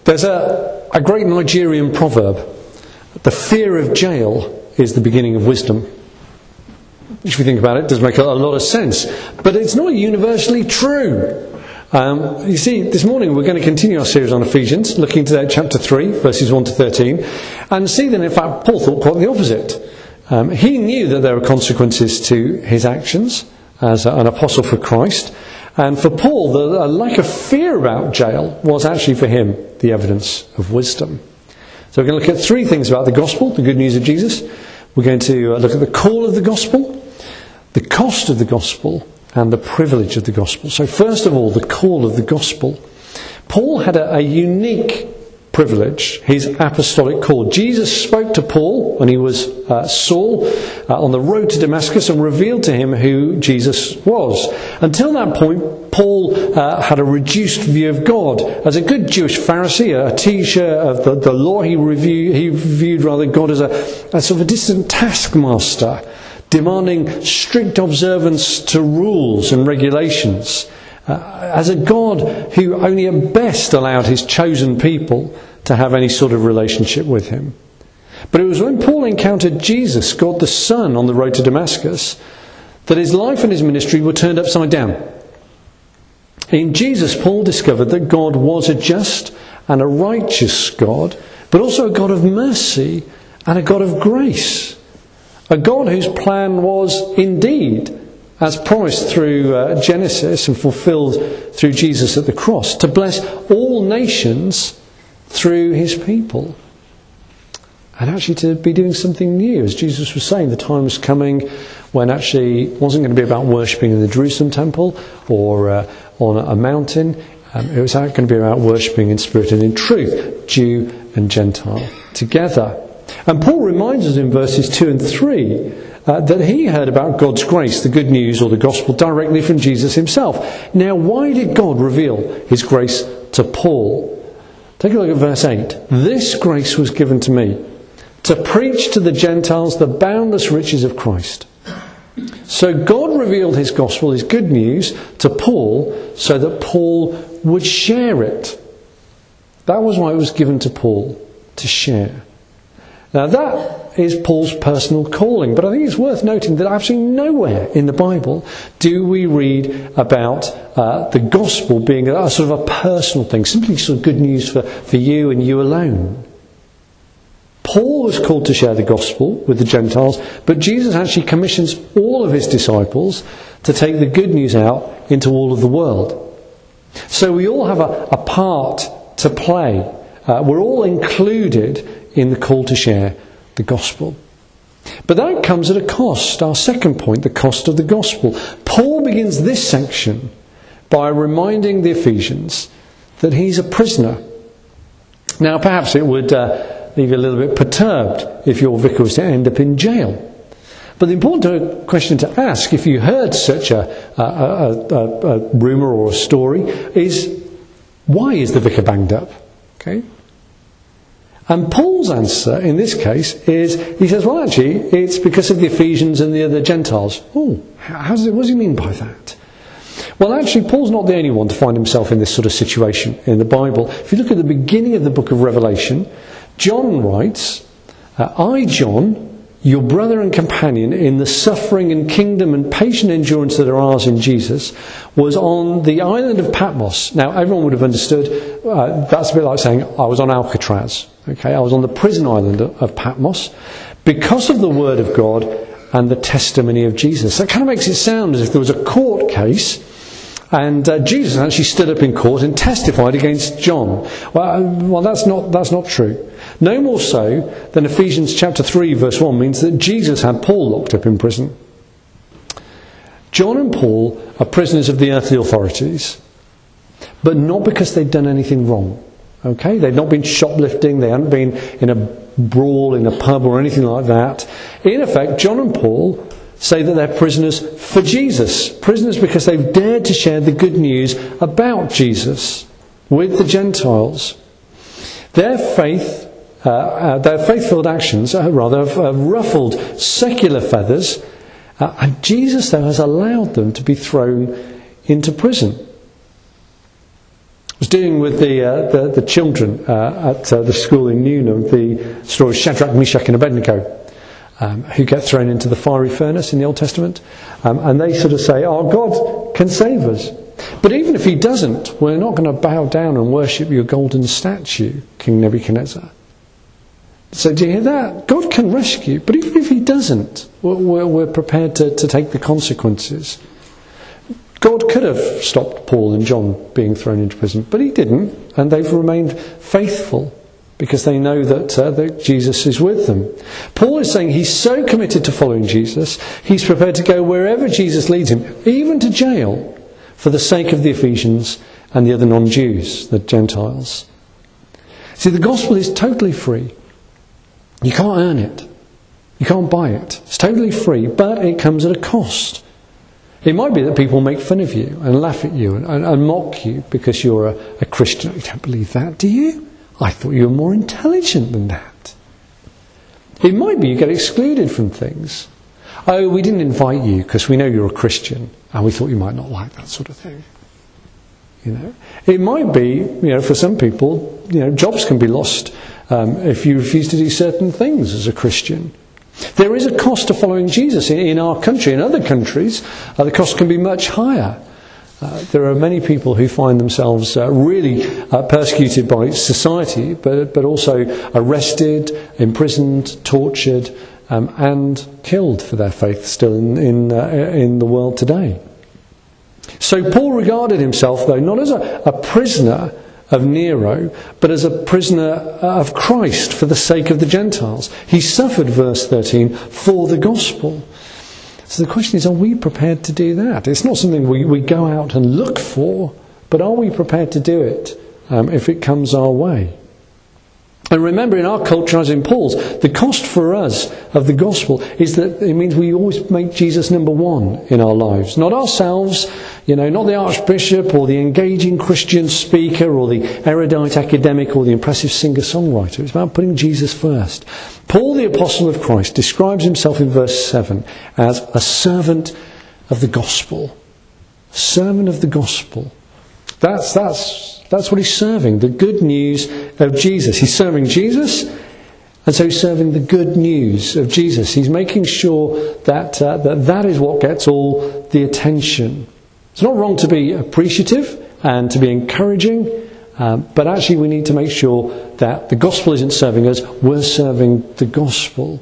There's a great Nigerian proverb: the fear of jail is the beginning of wisdom. If you think about it, it does make a lot of sense. But it's not universally true. You see, this morning we're going to continue our series on Ephesians, looking to chapter 3, verses 1 to 13, and see that in fact Paul thought quite the opposite. He knew that there were consequences to his actions as an apostle for Christ, and for Paul the lack of fear about jail was actually for him the evidence of wisdom. So we're going to look at three things about the gospel, the good news of Jesus. We're going to look at the call of the gospel, the cost of the gospel, and the privilege of the gospel. So first of all, the call of the gospel. Paul had a unique privilege, his apostolic call. Jesus spoke to Paul when he was Saul on the road to Damascus and revealed to him who Jesus was. Until that point, Paul had a reduced view of God. As a good Jewish Pharisee, a teacher of the law, he viewed rather God as a sort of a distant taskmaster, demanding strict observance to rules and regulations, as a God who only at best allowed his chosen people to have any sort of relationship with him. But it was when Paul encountered Jesus, God the Son, on the road to Damascus, that his life and his ministry were turned upside down. In Jesus, Paul discovered that God was a just and a righteous God, but also a God of mercy and a God of grace. A God whose plan was indeed, as promised through Genesis and fulfilled through Jesus at the cross, to bless all nations through his people. And actually to be doing something new. As Jesus was saying, the time was coming when actually it wasn't going to be about worshipping in the Jerusalem temple or on a mountain. It was going to be about worshipping in spirit and in truth, Jew and Gentile together. And Paul reminds us in verses 2 and 3 that he heard about God's grace, the good news or the gospel, directly from Jesus himself. Now, why did God reveal his grace to Paul? Take a look at verse 8. This grace was given to me, to preach to the Gentiles the boundless riches of Christ. So God revealed his gospel, his good news, to Paul so that Paul would share it. That was why it was given to Paul, to share. Now that is Paul's personal calling, but I think it's worth noting that absolutely nowhere in the Bible do we read about the gospel being a sort of a personal thing, simply sort of good news for you and you alone. Paul was called to share the gospel with the Gentiles, but Jesus actually commissions all of his disciples to take the good news out into all of the world. So we all have a part to play. We're all included in the call to share the gospel. But that comes at a cost. Our second point, the cost of the gospel. Paul begins this section by reminding the Ephesians that he's a prisoner. Now perhaps it would leave you a little bit perturbed if your vicar was to end up in jail. But the important question to ask, if you heard such a rumour or a story, is why is the vicar banged up? Okay. And Paul's answer in this case is, he says, well actually, it's because of the Ephesians and the other Gentiles. Oh, what does he mean by that? Well actually, Paul's not the only one to find himself in this sort of situation in the Bible. If you look at the beginning of the book of Revelation, John writes, I, John, your brother and companion in the suffering and kingdom and patient endurance that are ours in Jesus, was on the island of Patmos. Now everyone would have understood, that's a bit like saying I was on Alcatraz. Okay, I was on the prison island of Patmos because of the word of God and the testimony of Jesus. That kind of makes it sound as if there was a court case and Jesus actually stood up in court and testified against John. Well, that's not true. No more so than Ephesians chapter 3 verse 1 means that Jesus had Paul locked up in prison. John and Paul are prisoners of the earthly authorities, but not because they'd done anything wrong. Okay, they'd not been shoplifting, they hadn't been in a brawl in a pub or anything like that. In effect, John and Paul say that they're prisoners for Jesus. Prisoners because they've dared to share the good news about Jesus with the Gentiles. Their faith-filled actions have ruffled secular feathers, and Jesus, though, has allowed them to be thrown into prison. was dealing with the children at the school in Newnham, the story of Shadrach, Meshach and Abednego, who get thrown into the fiery furnace in the Old Testament. And they sort of say, our God can save us. But even if he doesn't, we're not going to bow down and worship your golden statue, King Nebuchadnezzar. So do you hear that? God can rescue, but even if he doesn't, we're prepared to take the consequences. God could have stopped Paul and John being thrown into prison, but he didn't, and they've remained faithful because they know that Jesus is with them. Paul is saying he's so committed to following Jesus, he's prepared to go wherever Jesus leads him, even to jail, for the sake of the Ephesians and the other non-Jews, the Gentiles. See, the gospel is totally free. You can't earn it. You can't buy it. It's totally free, but it comes at a cost. It might be that people make fun of you and laugh at you and mock you because you're a Christian. You don't believe that, do you? I thought you were more intelligent than that. It might be you get excluded from things. Oh, we didn't invite you because we know you're a Christian and we thought you might not like that sort of thing. You know, it might be, for some people, jobs can be lost if you refuse to do certain things as a Christian. There is a cost to following Jesus in our country. In other countries, the cost can be much higher. There are many people who find themselves really persecuted by society, but also arrested, imprisoned, tortured, and killed for their faith still in the world today. So Paul regarded himself, though, not as a prisoner of Nero, but as a prisoner of Christ for the sake of the Gentiles. He suffered, verse 13, for the gospel. So the question is, are we prepared to do that? It's not something we go out and look for, but are we prepared to do it if it comes our way? And remember, in our culture, as in Paul's, the cost for us of the gospel is that it means we always make Jesus number one in our lives. Not ourselves, not the archbishop or the engaging Christian speaker or the erudite academic or the impressive singer-songwriter. It's about putting Jesus first. Paul, the apostle of Christ, describes himself in verse 7 as a servant of the gospel. Servant of the gospel. That's what he's serving, the good news of Jesus. He's serving Jesus, and so he's serving the good news of Jesus. He's making sure that is what gets all the attention. It's not wrong to be appreciative and to be encouraging, but actually we need to make sure that the gospel isn't serving us, we're serving the gospel.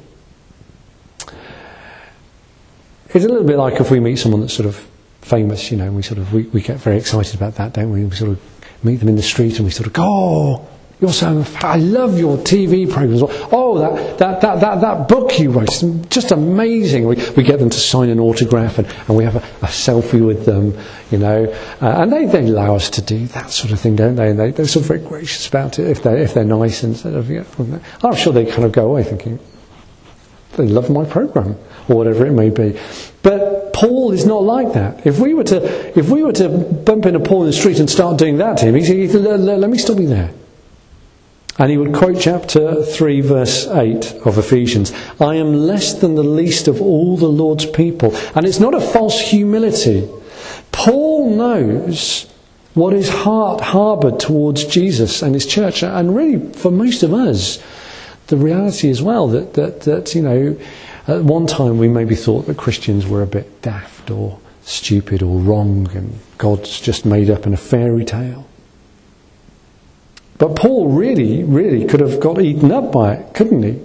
It's a little bit like if we meet someone that's sort of famous, we get very excited about that, don't we? We sort of meet them in the street and we sort of go, oh, you're so, I love your TV programs. Oh, that book you wrote, it's just amazing. We get them to sign an autograph and we have a selfie with them, and they allow us to do that sort of thing, don't they? And they're sort of very gracious about it if they're nice and sort of, I'm sure they kind of go away thinking, they love my program or whatever it may be. But Paul is not like that. If we were to bump into Paul in the street and start doing that to him, he'd say, let me stop you there. And he would quote chapter 3 verse 8 of Ephesians. I am less than the least of all the Lord's people. And it's not a false humility. Paul knows what his heart harboured towards Jesus and his church. And really, for most of us, the reality as well that at one time we maybe thought that Christians were a bit daft or stupid or wrong and God's just made up in a fairy tale. But Paul really, really could have got eaten up by it, couldn't he?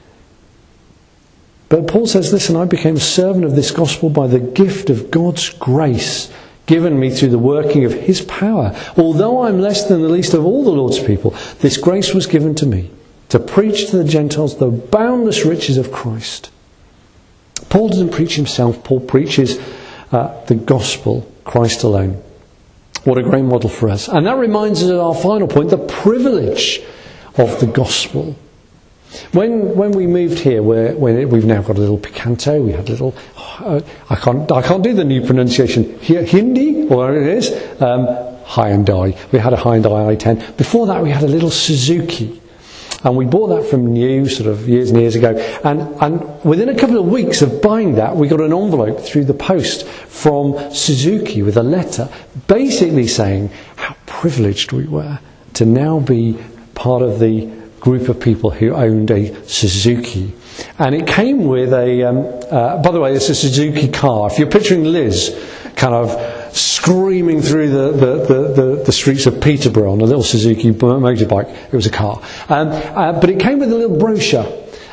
But Paul says, listen, I became a servant of this gospel by the gift of God's grace given me through the working of his power. Although I'm less than the least of all the Lord's people, this grace was given to me to preach to the Gentiles the boundless riches of Christ. Paul doesn't preach himself. Paul preaches the gospel, Christ alone. What a great model for us. And that reminds us of our final point, the privilege of the gospel. When we moved here, we've now got a little picanto, we had a little, I can't do the new pronunciation, Hindi, or whatever it is, Hyundai. We had a Hyundai i10. Before that we had a little Suzuki. And we bought that from new sort of years and years ago. And within a couple of weeks of buying that, we got an envelope through the post from Suzuki with a letter basically saying how privileged we were to now be part of the group of people who owned a Suzuki. And it came with by the way, it's a Suzuki car. If you're picturing Liz kind of screaming through the streets of Peterborough on a little Suzuki motorbike, it was a car. But it came with a little brochure.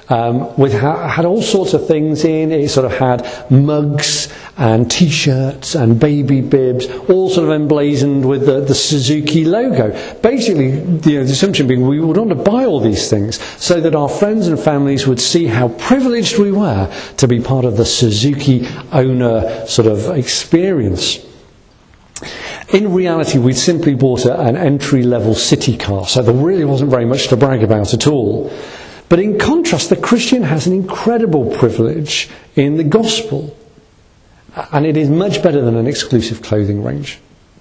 Had all sorts of things in. It sort of had mugs and T-shirts and baby bibs, all sort of emblazoned with the Suzuki logo. Basically, the assumption being we would want to buy all these things so that our friends and families would see how privileged we were to be part of the Suzuki owner sort of experience. In reality, we'd simply bought an entry-level city car, so there really wasn't very much to brag about at all. But in contrast, the Christian has an incredible privilege in the gospel. And it is much better than an exclusive clothing range.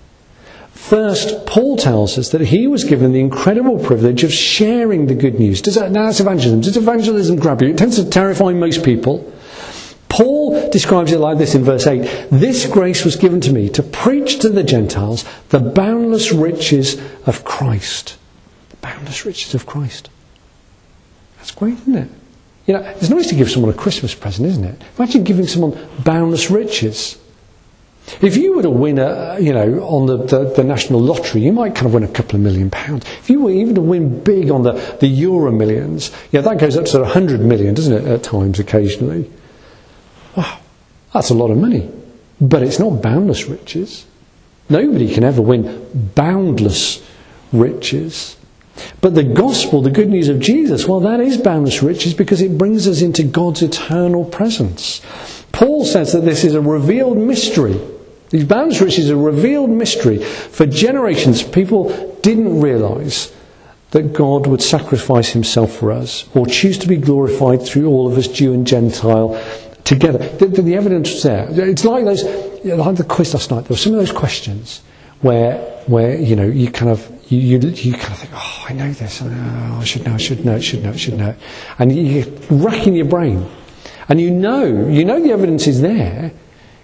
First, Paul tells us that he was given the incredible privilege of sharing the good news. Now that's evangelism. Does evangelism grab you? It tends to terrify most people. Paul describes it like this in verse 8. This grace was given to me to preach to the Gentiles the boundless riches of Christ. The boundless riches of Christ. That's great, isn't it? It's nice to give someone a Christmas present, isn't it? Imagine giving someone boundless riches. If you were to win on the national lottery, you might kind of win a couple of £1 million. If you were even to win big on the Euro Millions, that goes up to sort of 100 million, doesn't it, at times, occasionally? Oh, that's a lot of money. But it's not boundless riches. Nobody can ever win boundless riches. But the gospel, the good news of Jesus, well, that is boundless riches because it brings us into God's eternal presence. Paul says that this is a revealed mystery. These boundless riches are a revealed mystery. For generations, people didn't realise that God would sacrifice himself for us or choose to be glorified through all of us, Jew and Gentile, together. The evidence was there. It's like like the quiz last night. There were some of those questions where you kind of think, oh, I know this, I should know, and you're racking your brain, and you know the evidence is there,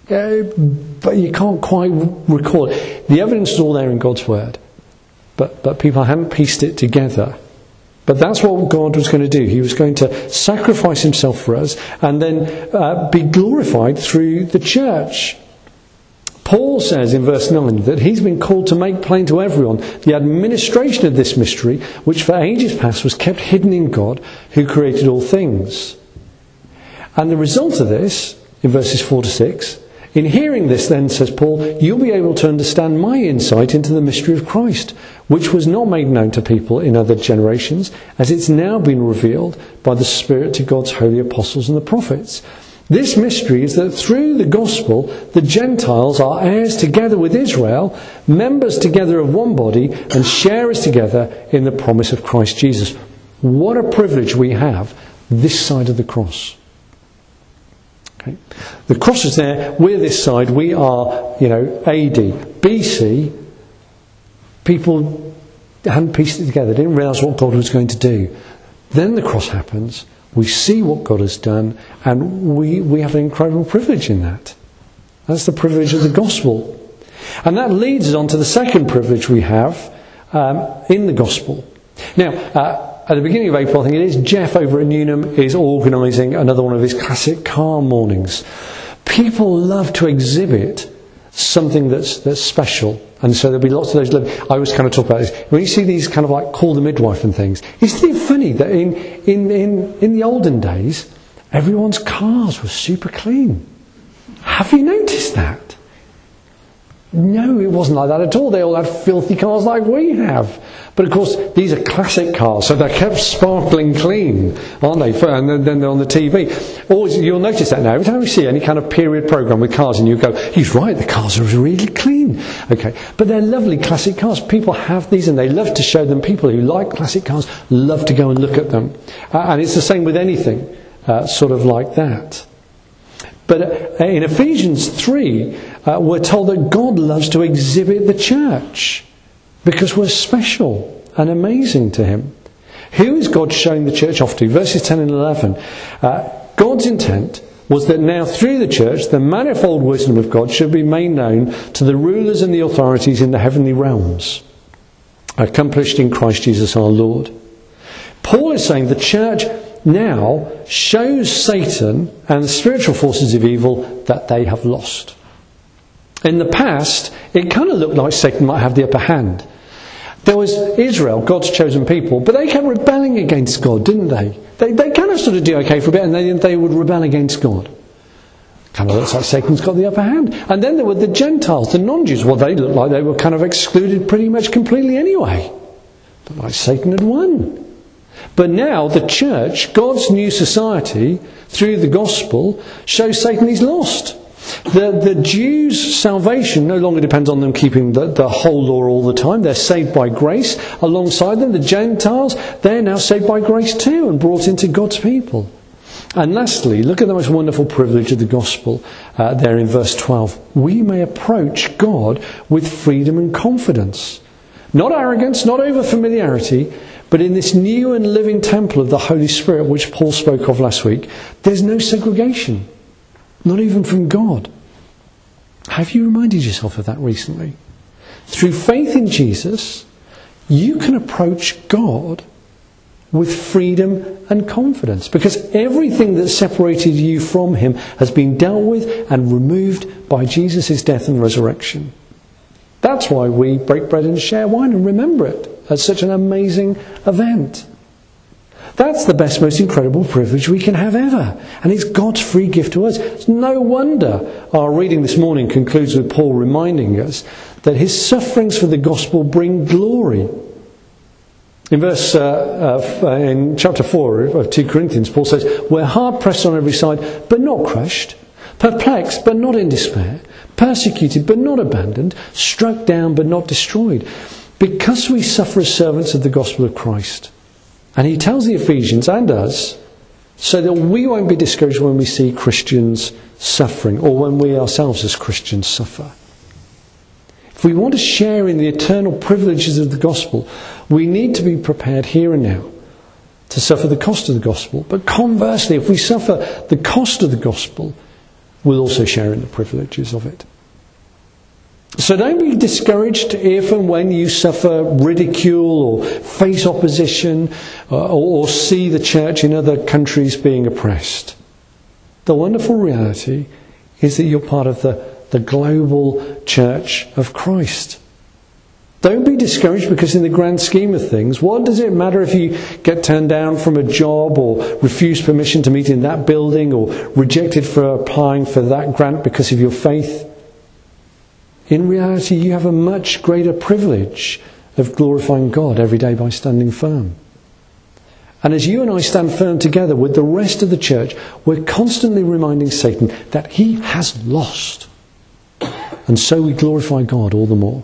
but you can't quite recall it. The evidence is all there in God's word, but people haven't pieced it together. But that's what God was going to do. He was going to sacrifice himself for us, and then be glorified through the church. Paul says in verse 9 that he's been called to make plain to everyone the administration of this mystery, which for ages past was kept hidden in God, who created all things. And the result of this, in verses 4 to 6, in hearing this then, says Paul, you'll be able to understand my insight into the mystery of Christ, which was not made known to people in other generations, as it's now been revealed by the Spirit to God's holy apostles and the prophets. This mystery is that through the gospel, the Gentiles are heirs together with Israel, members together of one body, and sharers together in the promise of Christ Jesus. What a privilege we have this side of the cross. Okay. The cross is there, we're this side, we are, AD. BC, people hadn't pieced it together, didn't realise what God was going to do. Then the cross happens. We see what God has done, and we have an incredible privilege in that. That's the privilege of the gospel. And that leads us on to the second privilege we have in the gospel. Now, at the beginning of April, I think it is, Jeff over at Newnham is organising another one of his classic car mornings. People love to exhibit something that's special. And so there'll be lots of those. I always kind of talk about this. When you see these kind of like Call the Midwife and things, isn't it funny that in the olden days, everyone's cars were super clean? Have you noticed that? No, it wasn't like that at all. They all had filthy cars like we have. But of course, these are classic cars, so they're kept sparkling clean, aren't they? And then they're on the TV. Always, you'll notice that now. Every time you see any kind of period programme with cars, and you go, he's right, the cars are really clean. Okay, but they're lovely classic cars. People have these, and they love to show them. People who like classic cars love to go and look at them. And it's the same with anything sort of like that. But in Ephesians 3, we're told that God loves to exhibit the church because we're special and amazing to him. Who is God showing the church off to? Verses 10 and 11. God's intent was that now through the church, the manifold wisdom of God should be made known to the rulers and the authorities in the heavenly realms. accomplished in Christ Jesus our Lord. Paul is saying the church now shows Satan and the spiritual forces of evil that they have lost. In the past, it kind of looked like Satan might have the upper hand. There was Israel, God's chosen people, but they kept rebelling against God, didn't they? They kind of sort of do okay for a bit, and then they would rebel against God. Kind of looks like Satan's got the upper hand. And then there were the Gentiles, the non-Jews. Well, they looked like they were kind of excluded pretty much completely anyway. But like Satan had won. But now the church, God's new society, through the gospel, shows Satan he's lost. The Jews' salvation no longer depends on them keeping the whole law all the time. They're saved by grace. Alongside them, the Gentiles, they're now saved by grace too and brought into God's people. And lastly, look at the most wonderful privilege of the gospel there in verse 12. We may approach God with freedom and confidence. Not arrogance, not over familiarity, but in this new and living temple of the Holy Spirit, which Paul spoke of last week, there's no segregation. Not even from God. Have you reminded yourself of that recently? Through faith in Jesus, you can approach God with freedom and confidence, because everything that separated you from him has been dealt with and removed by Jesus' death and resurrection. That's why we break bread and share wine and remember it as such an amazing event. That's the best, most incredible privilege we can have ever. And it's God's free gift to us. It's no wonder our reading this morning concludes with Paul reminding us that his sufferings for the gospel bring glory. In in chapter 4 of 2 Corinthians, Paul says, we're hard pressed on every side, but not crushed. Perplexed, but not in despair. Persecuted, but not abandoned. Struck down, but not destroyed. Because we suffer as servants of the gospel of Christ. And he tells the Ephesians and us so that we won't be discouraged when we see Christians suffering or when we ourselves as Christians suffer. If we want to share in the eternal privileges of the gospel, we need to be prepared here and now to suffer the cost of the gospel. But conversely, if we suffer the cost of the gospel, we'll also share in the privileges of it. So don't be discouraged if and when you suffer ridicule or face opposition or see the church in other countries being oppressed. The wonderful reality is that you're part of the global church of Christ. Don't be discouraged because in the grand scheme of things, what does it matter if you get turned down from a job or refuse permission to meet in that building or rejected for applying for that grant because of your faith? In reality, you have a much greater privilege of glorifying God every day by standing firm. And as you and I stand firm together with the rest of the church, we're constantly reminding Satan that he has lost. And so we glorify God all the more.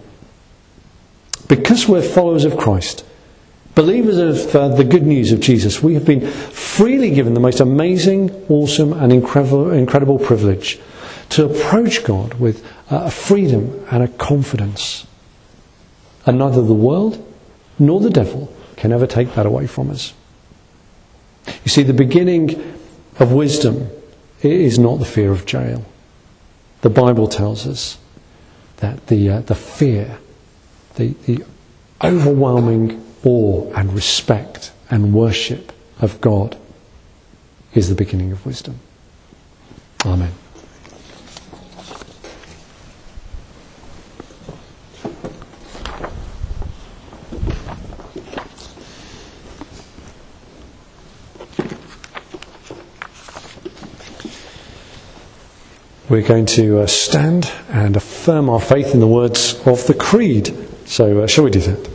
Because we're followers of Christ, believers of the good news of Jesus, we have been freely given the most amazing, awesome and incredible privilege to approach God with a freedom and a confidence. And neither the world nor the devil can ever take that away from us. You see, the beginning of wisdom is not the fear of jail. The Bible tells us that the fear, the overwhelming awe and respect and worship of God is the beginning of wisdom. Amen. We're going to stand and affirm our faith in the words of the Creed. So shall we do that?